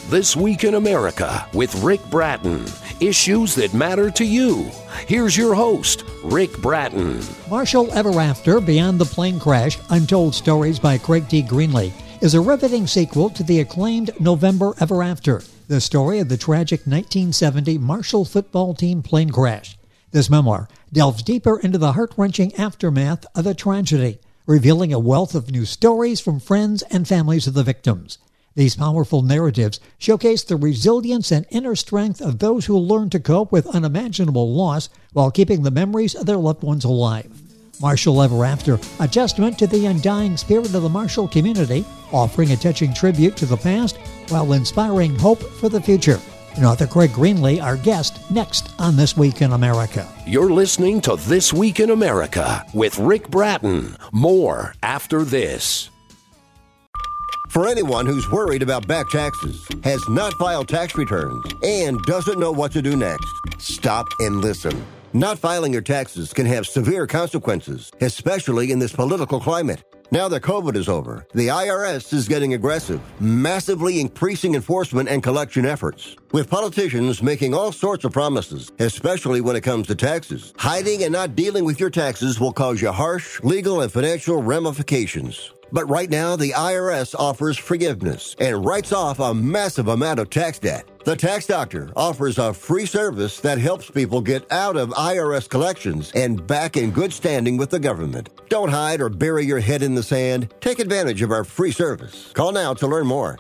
This Week in America with Rick Bratton. Issues that matter to you. Here's your host, Rick Bratton. Marshall Ever After, Beyond the Plane Crash, Untold Stories by Craig T. Greenlee, is a riveting sequel to the acclaimed November Ever After, the story of the tragic 1970 Marshall football team plane crash. This memoir delves deeper into the heart-wrenching aftermath of the tragedy, revealing a wealth of new stories from friends and families of the victims. These powerful narratives showcase the resilience and inner strength of those who learn to cope with unimaginable loss while keeping the memories of their loved ones alive. Marshall Ever After, a testament to the undying spirit of the Marshall community, offering a touching tribute to the past while inspiring hope for the future. And author Craig Greenlee, our guest, next on This Week in America. You're listening to This Week in America with Rick Bratton. More after this. For anyone who's worried about back taxes, has not filed tax returns, and doesn't know what to do next, stop and listen. Not filing your taxes can have severe consequences, especially in this political climate. Now that COVID is over, the IRS is getting aggressive, massively increasing enforcement and collection efforts. With politicians making all sorts of promises, especially when it comes to taxes, hiding and not dealing with your taxes will cause you harsh legal and financial ramifications. But right now, the IRS offers forgiveness and writes off a massive amount of tax debt. The Tax Doctor offers a free service that helps people get out of IRS collections and back in good standing with the government. Don't hide or bury your head in the sand. Take advantage of our free service. Call now to learn more.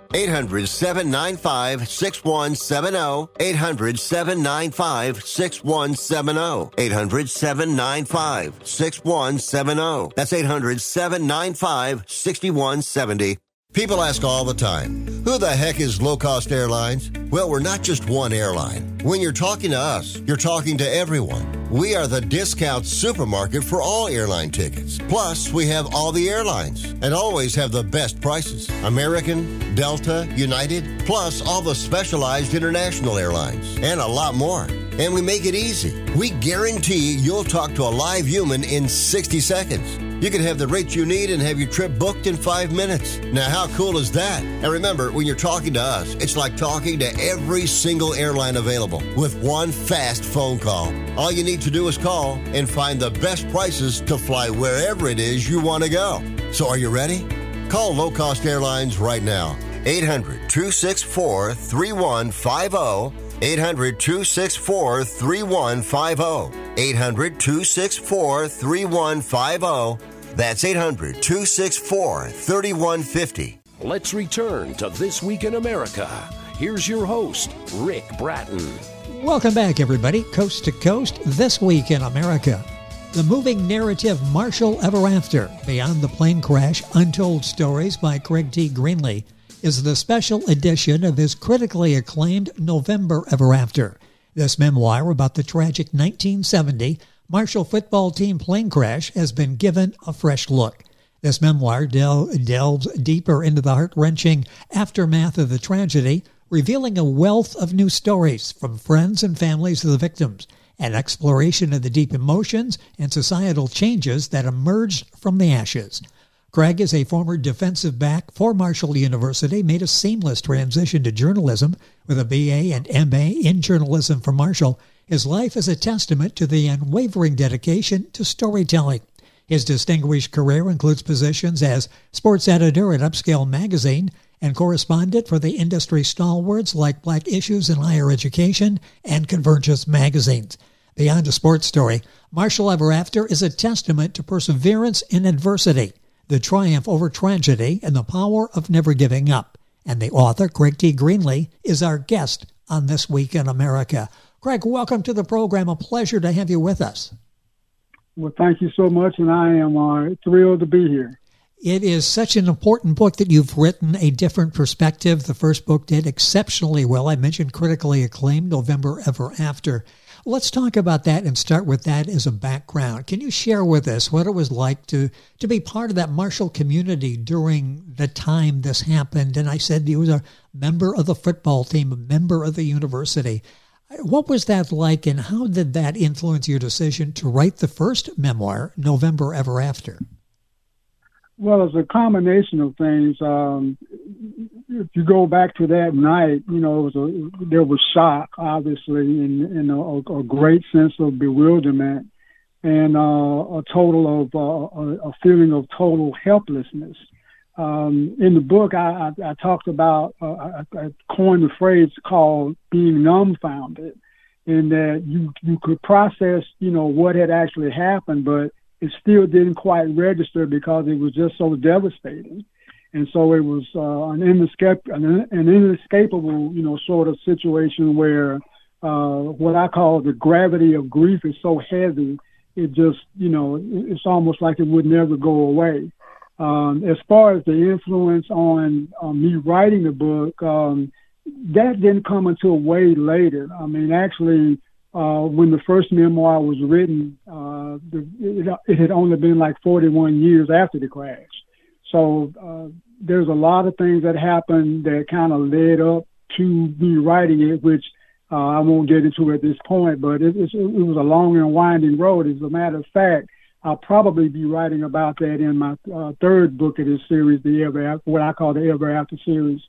800-795-6170. 800-795-6170. 800-795-6170. That's 800-795-6170. People ask all the time, who the heck is Low Cost Airlines? Well, we're not just one airline. When you're talking to us, you're talking to everyone. We are the discount supermarket for all airline tickets. Plus, we have all the airlines and always have the best prices. American, Delta, United, plus all the specialized international airlines and a lot more. And we make it easy. We guarantee you'll talk to a live human in 60 seconds. You can have the rates you need and have your trip booked in 5 minutes. Now, how cool is that? And remember, when you're talking to us, it's like talking to every single airline available with one fast phone call. All you need to do is call and find the best prices to fly wherever it is you want to go. So are you ready? Call Low Cost Airlines right now. 800-264-3150. 800-264-3150. 800-264-3150. That's 800-264-3150. Let's return to This Week in America. Here's your host, Rick Bratton. Welcome back, everybody. Coast to Coast, This Week in America. The moving narrative Marshall Ever After, Beyond the Plane Crash, Untold Stories by Craig T. Greenlee, is the special edition of his critically acclaimed November Ever After. This memoir about the tragic 1970 Marshall football team plane crash has been given a fresh look. This memoir delves deeper into the heart-wrenching aftermath of the tragedy, revealing a wealth of new stories from friends and families of the victims, an exploration of the deep emotions and societal changes that emerged from the ashes. Craig is a former defensive back for Marshall University, made a seamless transition to journalism with a BA and MA in journalism from Marshall. His life is a testament to the unwavering dedication to storytelling. His distinguished career includes positions as sports editor at Upscale Magazine and correspondent for the industry stalwarts like Black Issues in Higher Education and Convergence magazines. Beyond a sports story, Marshall Ever After is a testament to perseverance in adversity, the triumph over tragedy, and the power of never giving up. And the author, Craig T. Greenlee, is our guest on This Week in America. Craig, welcome to the program. A pleasure to have you with us. Well, thank you so much, and I am thrilled to be here. It is such an important book that you've written, a different perspective. The first book did exceptionally well. I mentioned critically acclaimed, November Ever After. Let's talk about that and start with that as a background. Can you share with us what it was like to be part of that Marshall community during the time this happened? And I said you was a member of the football team, a member of the university. What was that like, and how did that influence your decision to write the first memoir, November Ever After? Well, it's a combination of things. if you go back to that night, there was shock, obviously, and a great sense of bewilderment, and a feeling of total helplessness. In the book, I talked about, I coined the phrase called being dumbfounded, in that you could process, what had actually happened, but it still didn't quite register because it was just so devastating. And so it was an inescapable, sort of situation where what I call the gravity of grief is so heavy, it just, it's almost like it would never go away. As far as the influence on me writing the book, that didn't come until way later. I mean, actually, when the first memoir was written, it had only been like 41 years after the crash. So there's a lot of things that happened that kind of led up to me writing it, which I won't get into at this point, but it was a long and winding road. As a matter of fact, I'll probably be writing about that in my third book of this series, what I call the Ever After series.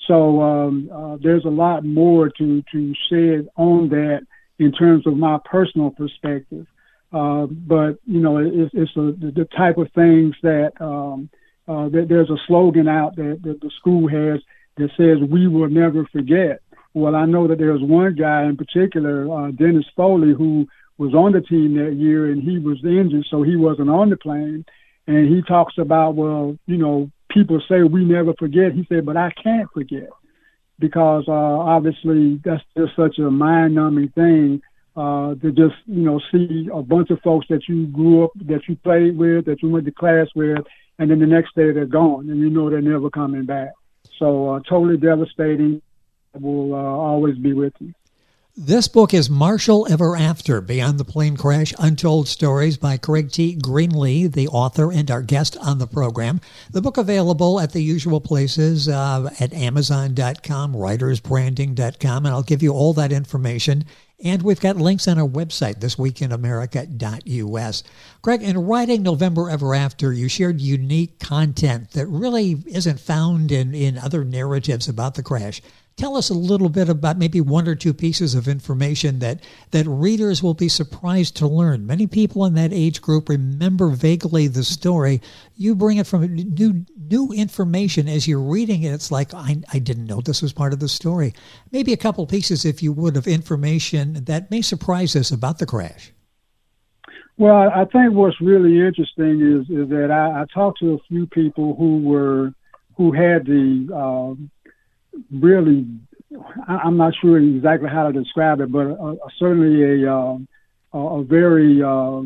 So there's a lot more to shed on that in terms of my personal perspective. But, it's the type of things that there's a slogan out that the school has that says, "We will never forget." Well, I know that there's one guy in particular, Dennis Foley, who was on the team that year, and he was injured, so he wasn't on the plane. And he talks about, people say we never forget. He said, but I can't forget, because obviously that's just such a mind-numbing thing to just, see a bunch of folks that you grew up, that you played with, that you went to class with, and then the next day they're gone, and they're never coming back. So totally devastating. Will always be with you. This book is Marshall Ever After, Beyond the Plane Crash, Untold Stories by Craig T. Greenlee, the author and our guest on the program. The book available at the usual places at Amazon.com, WritersBranding.com, and I'll give you all that information. And we've got links on our website, thisweekinamerica.us. Craig, in writing November Ever After, you shared unique content that really isn't found in other narratives about the crash. Tell us a little bit about maybe one or two pieces of information that readers will be surprised to learn. Many people in that age group remember vaguely the story. You bring it from new information as you're reading it. It's like, I didn't know this was part of the story. Maybe a couple pieces, if you would, of information that may surprise us about the crash. Well, I think what's really interesting is that I talked to a few people who had the really, I'm not sure exactly how to describe it, but certainly a very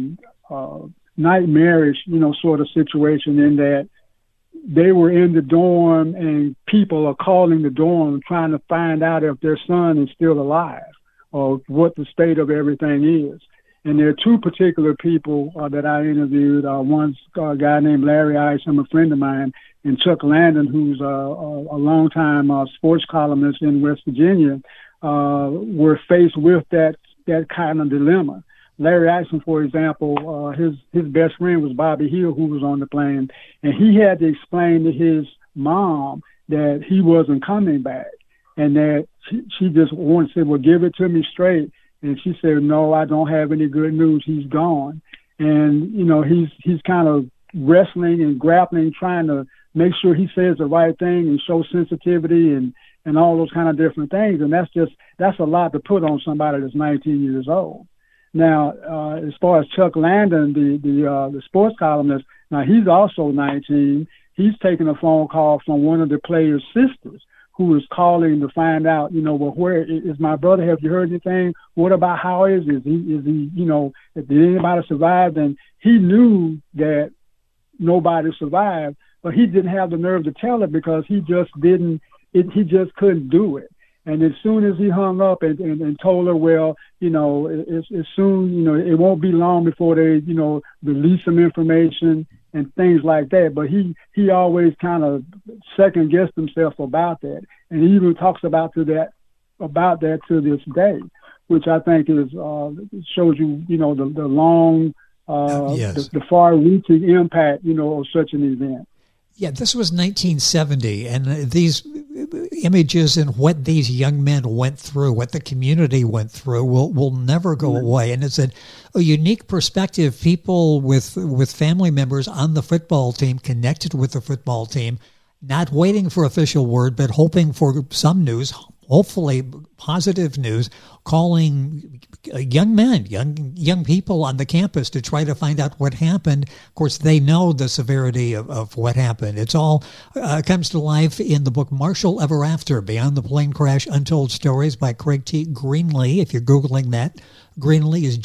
nightmarish, sort of situation, in that they were in the dorm and people are calling the dorm trying to find out if their son is still alive or what the state of everything is. And there are two particular people that I interviewed. One's a guy named Larry Isom, a friend of mine, and Chuck Landon, who's a longtime sports columnist in West Virginia, were faced with that kind of dilemma. Larry Isom, for example, his best friend was Bobby Hill, who was on the plane, and he had to explain to his mom that he wasn't coming back, and that she just wanted to say, well, give it to me straight. And she said, no, I don't have any good news. He's gone. And, he's kind of wrestling and grappling, trying to make sure he says the right thing and show sensitivity and all those kind of different things. And that's a lot to put on somebody that's 19 years old. Now, as far as Chuck Landon, the sports columnist, now he's also 19. He's taking a phone call from one of the players' sisters, who was calling to find out, well, where is my brother? Have you heard anything? What about how is he? Is he, did anybody survive? And he knew that nobody survived, but he didn't have the nerve to tell her because he just couldn't do it. And as soon as he hung up and told her, well, as soon, it won't be long before they, release some information and things like that. But he always kind of second guessed himself about that. And he even talks about that to this day, which I think is, shows you, the long, yes, the far reaching impact, of such an event. Yeah, this was 1970, and these images and what these young men went through, what the community went through, will never go away. And it's a unique perspective. People with family members on the football team, connected with the football team, not waiting for official word, but hoping for some news, hopefully positive news, calling young men, young people on the campus to try to find out what happened. Of course, they know the severity of what happened. It's all comes to life in the book Marshall Ever After, Beyond the Plane Crash, Untold Stories by Craig T. Greenlee. If you're Googling that, Greenlee is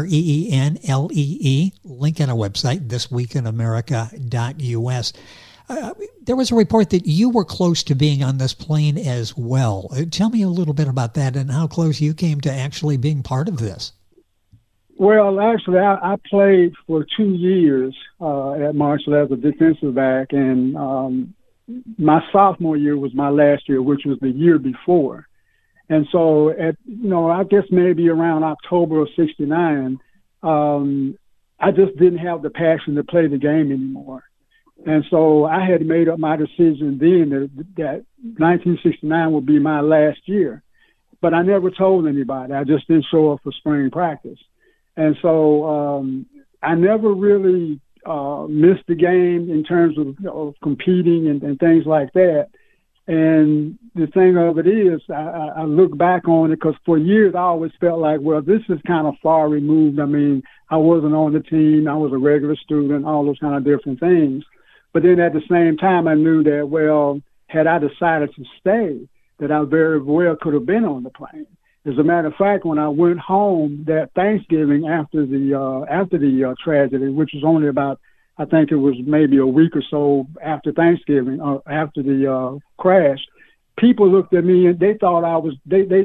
Greenlee. Link on our website, thisweekinamerica.us. There was a report that you were close to being on this plane as well. Tell me a little bit about that and how close you came to actually being part of this. Well, actually, I played for 2 years at Marshall as a defensive back, and my sophomore year was my last year, which was the year before. And so, I guess maybe around October of '69, I just didn't have the passion to play the game anymore. And so I had made up my decision then that 1969 would be my last year. But I never told anybody. I just didn't show up for spring practice. And so I never really missed the game in terms of competing and things like that. And the thing of it is, I look back on it because for years I always felt like, well, this is kind of far removed. I mean, I wasn't on the team. I was a regular student, all those kind of different things. But then at the same time, I knew that, well, had I decided to stay, that I very well could have been on the plane. As a matter of fact, when I went home that Thanksgiving after the tragedy, which was only about, I think it was maybe a week or so after Thanksgiving, or after the crash, people looked at me and they thought I was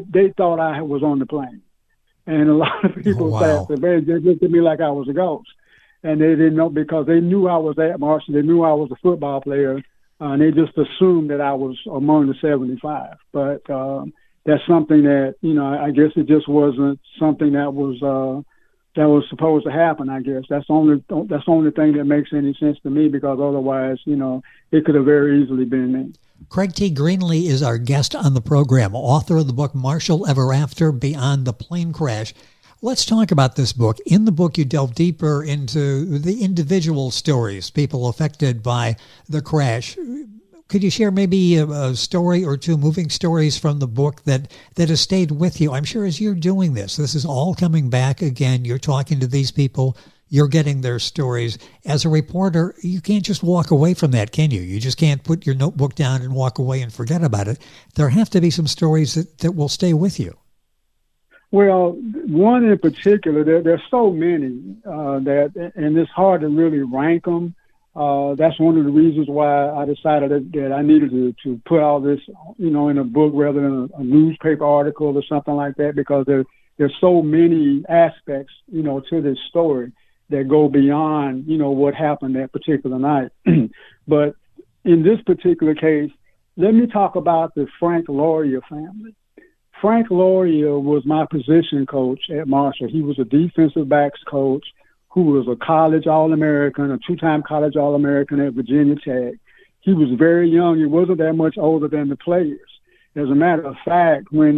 on the plane. And a lot of people said, they looked at me like I was a ghost. And they didn't know because they knew I was at Marshall. They knew I was a football player. And they just assumed that I was among the 75. But that's something that, I guess it just wasn't something that was supposed to happen, I guess. That's the only thing that makes any sense to me, because otherwise, it could have very easily been me. Craig T. Greenlee is our guest on the program, author of the book Marshall Ever After, Beyond the Plane Crash. Let's talk about this book. In the book, you delve deeper into the individual stories, people affected by the crash. Could you share maybe a story or two, moving stories from the book that has stayed with you? I'm sure as you're doing this is all coming back again. You're talking to these people. You're getting their stories. As a reporter, you can't just walk away from that, can you? You just can't put your notebook down and walk away and forget about it. There have to be some stories that will stay with you. Well, one in particular, there's so many and it's hard to really rank them. That's one of the reasons why I decided that I needed to put all this, in a book rather than a newspaper article or something like that, because there's so many aspects, to this story that go beyond, what happened that particular night. But in this particular case, let me talk about the Frank Laurier family. Frank Laurier was my position coach at Marshall. He was a defensive backs coach who was a college All-American, a two-time college All-American at Virginia Tech. He was very young. He wasn't that much older than the players. As a matter of fact, when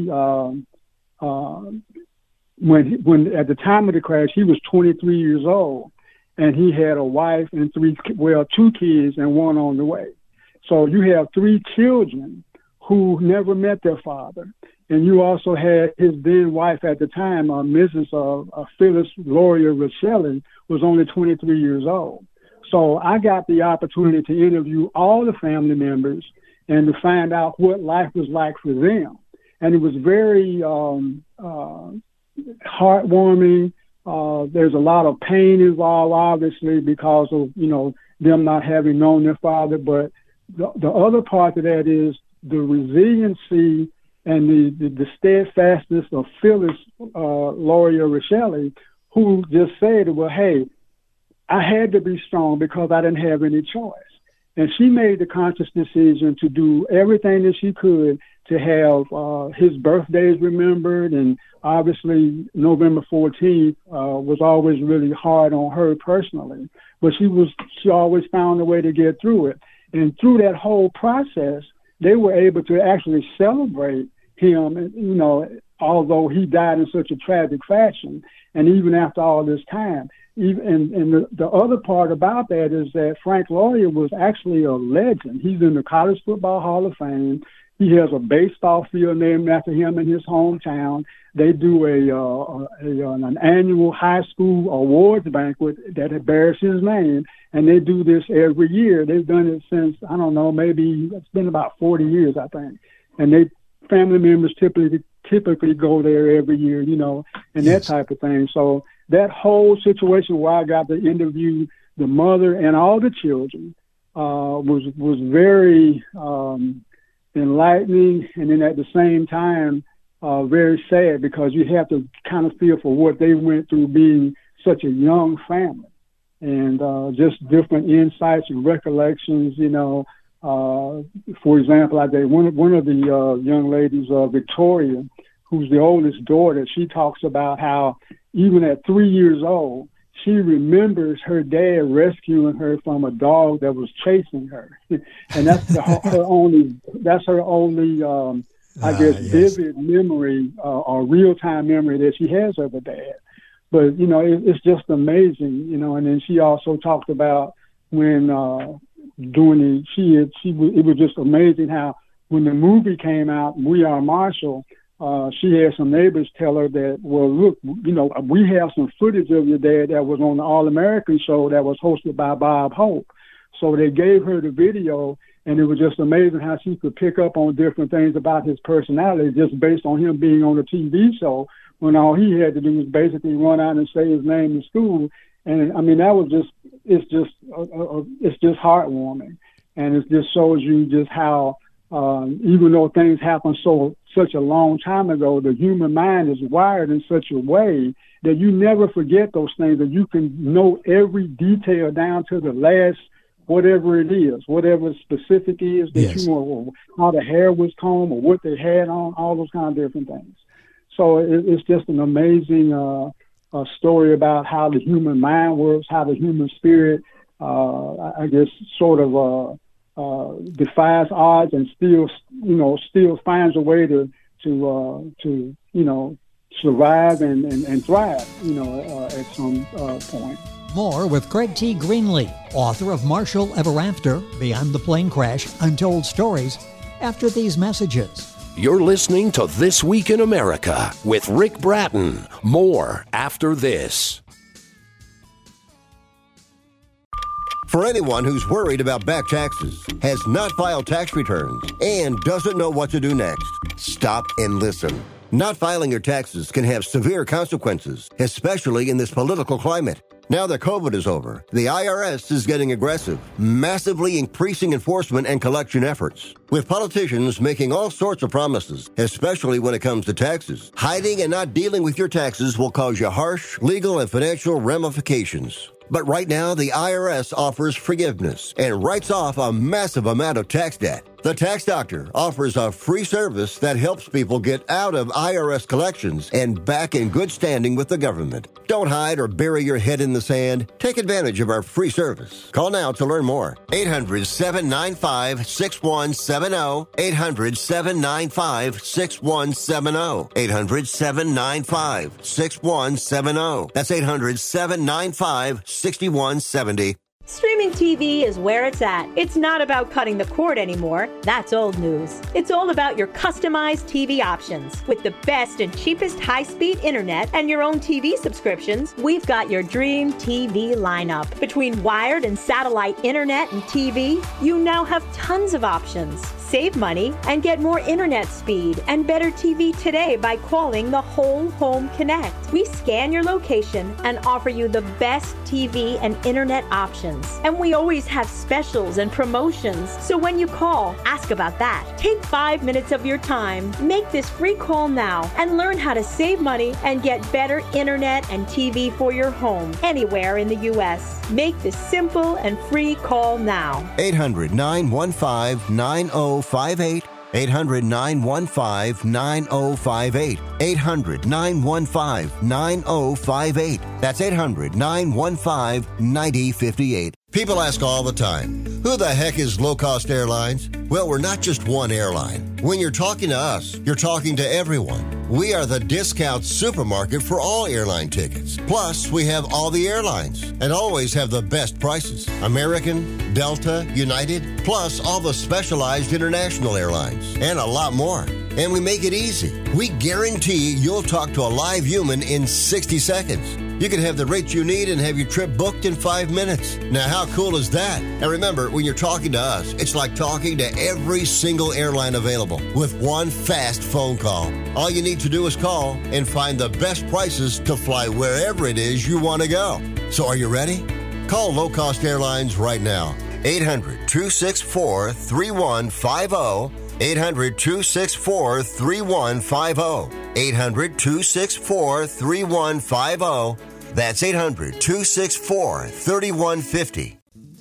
at the time of the crash, he was 23 years old, and he had a wife and two kids and one on the way. So you have 3 children who never met their father. And you also had his then wife at the time, Mrs. Phyllis Laurier Riccelli, was only 23 years old. So I got the opportunity to interview all the family members and to find out what life was like for them. And it was very heartwarming. There's a lot of pain involved, obviously, because of, them not having known their father. But the other part of that is the resiliency and the steadfastness of Phyllis Laurier Riccelli, who just said, well, hey, I had to be strong because I didn't have any choice. And she made the conscious decision to do everything that she could to have his birthdays remembered. And obviously November 14th was always really hard on her personally. but she always found a way to get through it. And through that whole process, they were able to actually celebrate him, you know, although he died in such a tragic fashion. And even after all this time, and the other part about that is that Frank Loyer was actually a legend. He's in the College Football Hall of Fame. He has a baseball field named after him in his hometown. They do an annual high school awards banquet that bears his name, and they do this every year. They've done it since, I don't know, maybe it's been about 40 years, I think. And family members typically go there every year, you know, and that type of thing. So that whole situation where I got to interview the mother and all the children was very enlightening, and then at the same time very sad, because you have to kind of feel for what they went through being such a young family, and just different insights and recollections, you know. For example, I did one of the young ladies, Victoria, who's the oldest daughter. She talks about how even at 3 years old, she remembers her dad rescuing her from a dog that was chasing her, and that's her only vivid memory or real-time memory that she has of her dad. But you know, it's just amazing, you know. And then she also talked about when it was just amazing how when the movie came out, We Are Marshall, she had some neighbors tell her that, well, look, you know, we have some footage of your dad that was on the All-American show that was hosted by Bob Hope. So they gave her the video, and it was just amazing how she could pick up on different things about his personality just based on him being on a TV show, when all he had to do was basically run out and say his name in school. And I mean, it's just heartwarming, and it just shows you just how, even though things happened such a long time ago, the human mind is wired in such a way that you never forget those things, that you can know every detail down to the last, whatever it is, whatever specific is that you know, or how the hair was combed or what they had on, all those kind of different things. So it's just an amazing story about how the human mind works, how the human spirit, I guess, sort of defies odds and still finds a way to survive and thrive, at some point. More with Craig T. Greenlee, author of Marshall Ever After, Beyond the Plane Crash, Untold Stories, after these messages. You're listening to This Week in America with Rick Bratton. More after this. For anyone who's worried about back taxes, has not filed tax returns, and doesn't know what to do next, stop and listen. Not filing your taxes can have severe consequences, especially in this political climate. Now that COVID is over, the IRS is getting aggressive, massively increasing enforcement and collection efforts, with politicians making all sorts of promises, especially when it comes to taxes. Hiding and not dealing with your taxes will cause you harsh legal and financial ramifications. But right now, the IRS offers forgiveness and writes off a massive amount of tax debt. The Tax Doctor offers a free service that helps people get out of IRS collections and back in good standing with the government. Don't hide or bury your head in the sand. Take advantage of our free service. Call now to learn more. 800-795-6170. 800-795-6170. 800-795-6170. That's 800-795-6170. Streaming TV is where it's at. It's not about cutting the cord anymore. That's old news. It's all about your customized TV options. With the best and cheapest high-speed internet and your own TV subscriptions, we've got your dream TV lineup. Between wired and satellite internet and TV, you now have tons of options. Save money and get more internet speed and better TV today by calling the Whole Home Connect. We scan your location and offer you the best TV and internet options. And we always have specials and promotions. So when you call, ask about that. Take 5 minutes of your time. Make this free call now and learn how to save money and get better internet and TV for your home anywhere in the U.S. Make this simple and free call now. 800-915-9058. 800-915-9058. 800-915-9058. That's 800-915-9058. People ask all the time, who the heck is Low Cost Airlines? Well, we're not just one airline. When you're talking to us, you're talking to everyone. We are the discount supermarket for all airline tickets. Plus, we have all the airlines and always have the best prices. American, Delta, United, plus all the specialized international airlines and a lot more. And we make it easy. We guarantee you'll talk to a live human in 60 seconds. You can have the rates you need and have your trip booked in 5 minutes. Now, how cool is that? And remember, when you're talking to us, it's like talking to every single airline available with one fast phone call. All you need to do is call and find the best prices to fly wherever it is you want to go. So are you ready? Call Low Cost Airlines right now. 800-264-3150. 800-264-3150. 800-264-3150. That's 800-264-3150.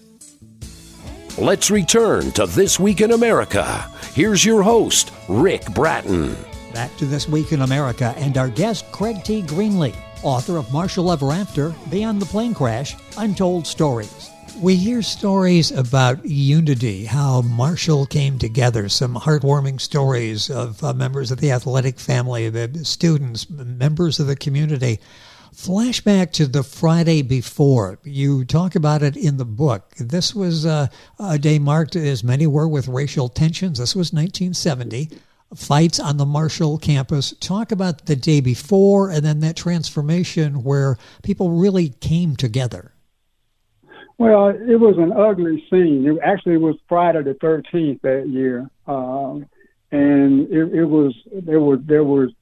Let's return to This Week in America. Here's your host, Rick Bratton. Back to This Week in America and our guest, Craig T. Greenlee, author of Marshall Ever After, Beyond the Plane Crash, Untold Stories. We hear stories about unity, how Marshall came together, some heartwarming stories of members of the athletic family, the students, members of the community. Flashback to the Friday before. You talk about it in the book. This was a day marked, as many were, with racial tensions. This was 1970. Fights on the Marshall campus. Talk about the day before and then that transformation where people really came together. Well, it was an ugly scene. It actually was Friday the 13th that year, and there was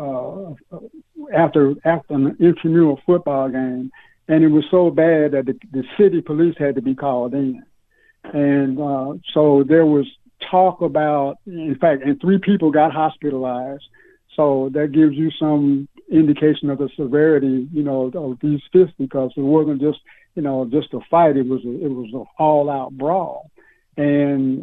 after an intramural football game, and it was so bad that the city police had to be called in, and so there was talk about, in fact, and 3 people got hospitalized. So that gives you some indication of the severity, of these fisticuffs. It wasn't just a fight. It was an all-out brawl, and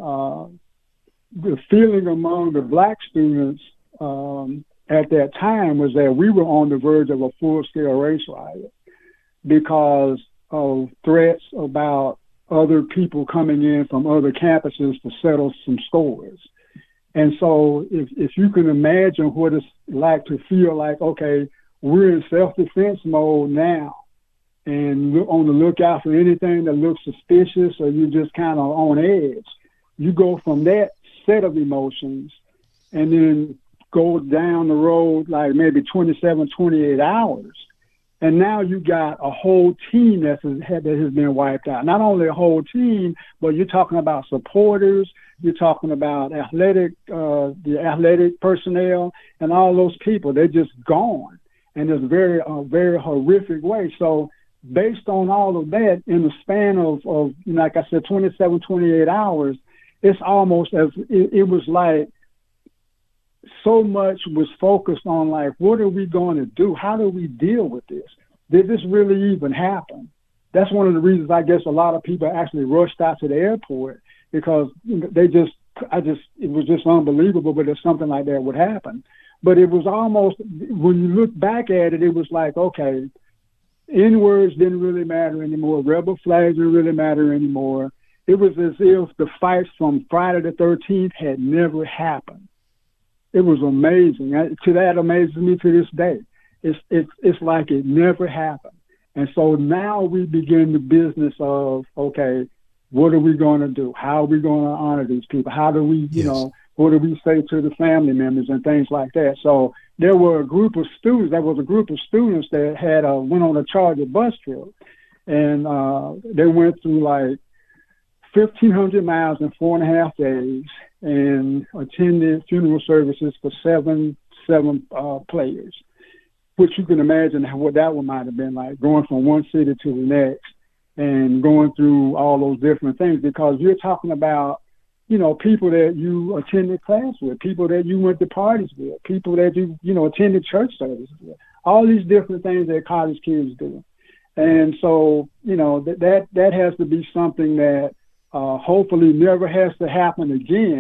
the feeling among the black students at that time was that we were on the verge of a full-scale race riot because of threats about other people coming in from other campuses to settle some scores. And so if you can imagine what it's like to feel like, okay, we're in self-defense mode now, and on the lookout for anything that looks suspicious or you're just kind of on edge, you go from that set of emotions and then go down the road like maybe 27, 28 hours. And now you got a whole team that has been wiped out. Not only a whole team, but you're talking about supporters, you're talking about the athletic personnel, and all those people. They're just gone, and it's a very horrific way. So based on all of that, in the span of like I said, 27, 28 hours, it's almost as it was like so much was focused on like, what are we going to do? How do we deal with this? Did this really even happen? That's one of the reasons I guess a lot of people actually rushed out to the airport, because it was just unbelievable, but if something like that would happen. But it was almost, when you look back at it, it was like, okay, N-words didn't really matter anymore. Rebel flags didn't really matter anymore. It was as if the fights from Friday the 13th had never happened. It was amazing. That amazes me to this day. It's like it never happened. And so now we begin the business of, okay, what are we going to do? How are we going to honor these people? How do we, what do we say to the family members and things like that? So there were a group of students that had went on a Charger bus trip, and they went through like 1,500 miles in 4.5 days and attended funeral services for seven players, which you can imagine what that one might have been like, going from one city to the next and going through all those different things, because you're talking about, people that you attended class with, people that you went to parties with, people that you attended church services with, all these different things that college kids do. And so, that has to be something that hopefully never has to happen again,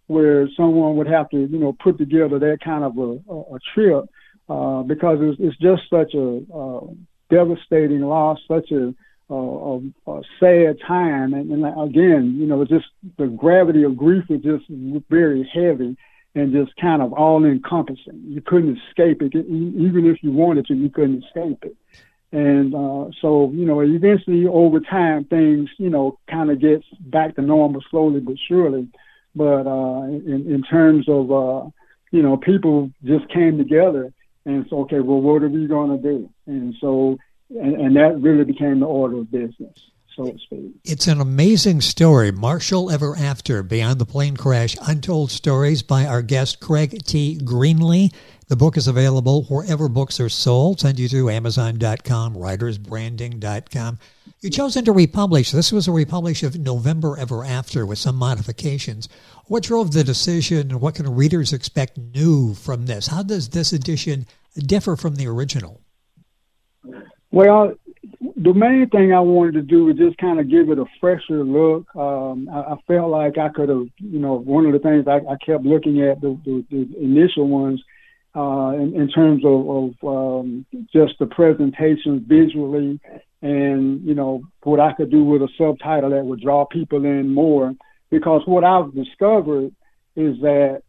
where someone would have to, you know, put together that kind of a trip, because it's just such a devastating loss, such a sad time. And again, you know, just the gravity of grief is just very heavy and just kind of all encompassing. You couldn't escape it. Even if you wanted to, you couldn't escape it. And so, you know, eventually over time, things, you know, kind of gets back to normal slowly but surely. But in terms of, you know, people just came together and said, okay, well, what are we going to do? And so, and that really became the order of business, so to speak. It's an amazing story. Marshall Ever After, Beyond the Plane Crash, Untold Stories by our guest, Craig T. Greenlee. The book is available wherever books are sold. Send you to Amazon.com, WritersBranding.com. You chosen to republish. This was a republish of November Ever After with some modifications. What drove the decision, and what can readers expect new from this? How does this edition differ from the original? Well, the main thing I wanted to do was just kind of give it a fresher look. I felt like I could have, you know, one of the things I kept looking at, the initial ones, in terms of just the presentation visually, and, you know, what I could do with a subtitle that would draw people in more. Because what I've discovered is that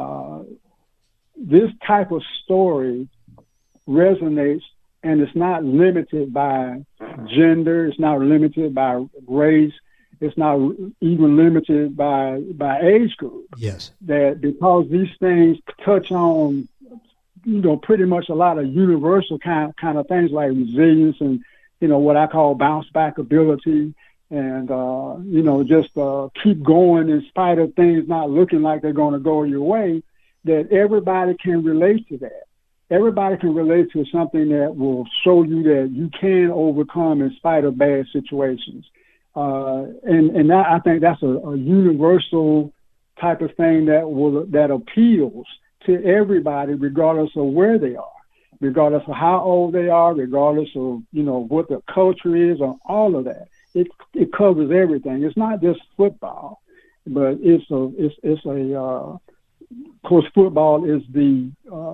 this type of story resonates, and it's not limited by gender, it's not limited by race, it's not even limited by age group. Yes. That because these things touch on, you know, pretty much a lot of universal kind of things like resilience and, you know, what I call bounce back ability, and, you know, just keep going in spite of things not looking like they're going to go your way, that everybody can relate to that. Everybody can relate to something that will show you that you can overcome in spite of bad situations. And that, I think that's a universal type of thing that appeals to everybody, regardless of where they are, regardless of how old they are, regardless of, you know, what the culture is, or all of that. It covers everything. It's not just football, but it's a of course, football is the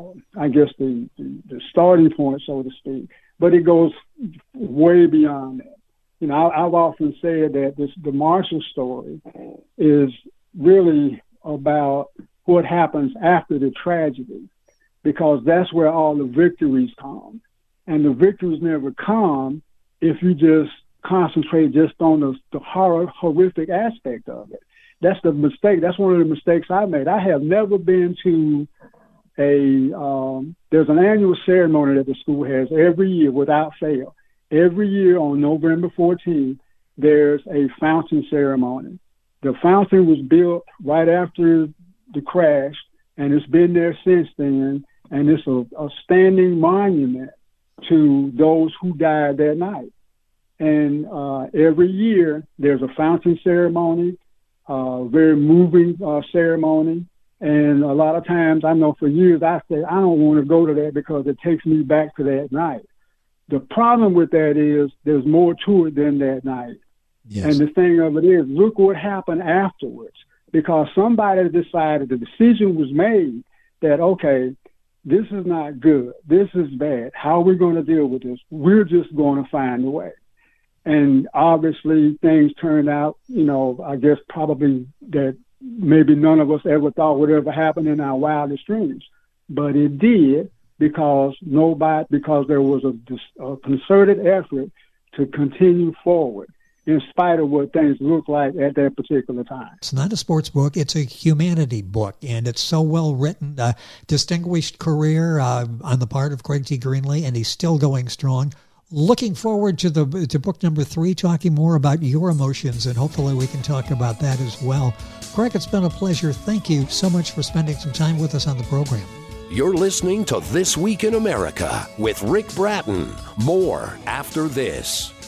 starting point, so to speak, but it goes way beyond that. You know, I've often said that the Marshall story is really about what happens after the tragedy, because that's where all the victories come. And the victories never come if you just concentrate just on the horrific aspect of it. That's the mistake. That's one of the mistakes I made. I have never been to there's an annual ceremony that the school has every year without fail. Every year on November 14th, there's a fountain ceremony. The fountain was built right after the crash, and it's been there since then, and it's a standing monument to those who died that night. And every year there's a fountain ceremony, very moving ceremony. And a lot of times, I know for years, I say, I don't want to go to that because it takes me back to that night. The problem with that is there's more to it than that night. Yes. And the thing of it is, look what happened afterwards, because somebody decided, the decision was made that, okay, this is not good. This is bad. How are we going to deal with this? We're just going to find a way. And obviously things turned out, you know, I guess probably that maybe none of us ever thought would ever happen in our wildest dreams. But it did, because there was a concerted effort to continue forward in spite of what things looked like at that particular time. It's not a sports book. It's a humanity book, and it's so well written. Distinguished career on the part of Craig T. Greenlee, and he's still going strong. Looking forward to book number 3, talking more about your emotions, and hopefully we can talk about that as well. Craig, it's been a pleasure. Thank you so much for spending some time with us on the program. You're listening to This Week in America with Rick Bratton. More after this.